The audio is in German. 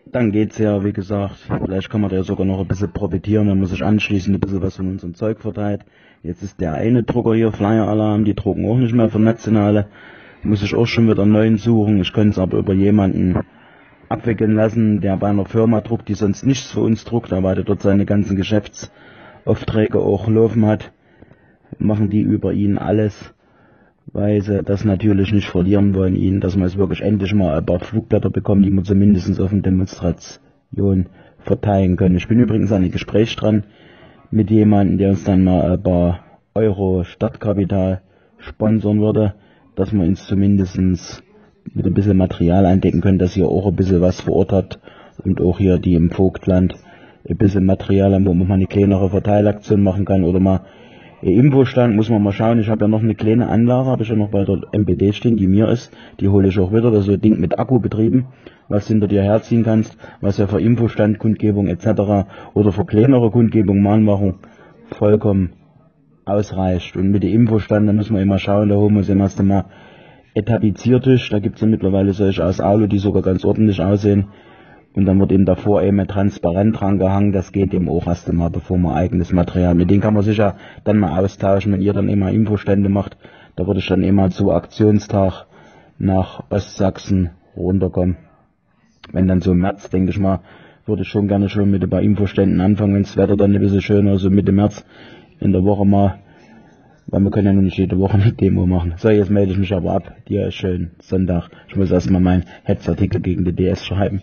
Dann geht's ja, wie gesagt, vielleicht kann man da ja sogar noch ein bisschen profitieren, wenn man sich anschließend ein bisschen was von unserem Zeug verteilt. Jetzt ist der eine Drucker hier, Flyer Alarm, die drucken auch nicht mehr für Nationale. Muss ich auch schon wieder einen neuen suchen. Ich könnte es aber über jemanden abwickeln lassen, der bei einer Firma druckt, die sonst nichts für uns druckt, aber der dort seine ganzen Geschäftsaufträge auch laufen hat. Machen die über ihn alles, weil sie das natürlich nicht verlieren wollen, ihn, dass wir jetzt wirklich endlich mal ein paar Flugblätter bekommen, die wir zumindest auf den Demonstrationen verteilen können. Ich bin übrigens an ein Gespräch dran mit jemandem, der uns dann mal ein paar Euro Startkapital sponsern würde, dass wir uns zumindest mit ein bisschen Material eindecken können, dass ihr auch ein bisschen was vor Ort habt und auch hier die im Vogtland ein bisschen Material haben, wo man mal eine kleinere Verteilaktion machen kann oder mal Infostand, muss man mal schauen. Ich habe ja noch eine kleine Anlage, habe ich ja noch bei der MPD stehen, die mir ist. Die hole ich auch wieder. Das ist so ein Ding mit Akku betrieben, was du hinter dir herziehen kannst, was ja für Infostand, Kundgebung etc. oder für kleinere Kundgebung, Mahnmachung vollkommen ausreicht. Und mit dem Infostand, da müssen wir immer schauen, da holen wir uns immer erst einmal Etapiziertisch. Da gibt's ja mittlerweile solche aus Alu, die sogar ganz ordentlich aussehen. Und dann wird eben davor eben ein Transparent dran gehangen, das geht eben auch erst einmal, bevor man eigenes Material, mit denen kann man sich ja dann mal austauschen, wenn ihr dann immer Infostände macht, da würde ich dann immer zu Aktionstag nach Ostsachsen runterkommen. Wenn dann so im März, denke ich mal, würde ich schon gerne schon mit ein paar Infoständen anfangen, wenn das Wetter dann ein bisschen schöner, so Mitte März in der Woche mal, weil wir können ja nur nicht jede Woche eine Demo machen. So, jetzt melde ich mich aber ab, dir ist schön Sonntag, ich muss erstmal meinen Hetzartikel gegen die DS schreiben.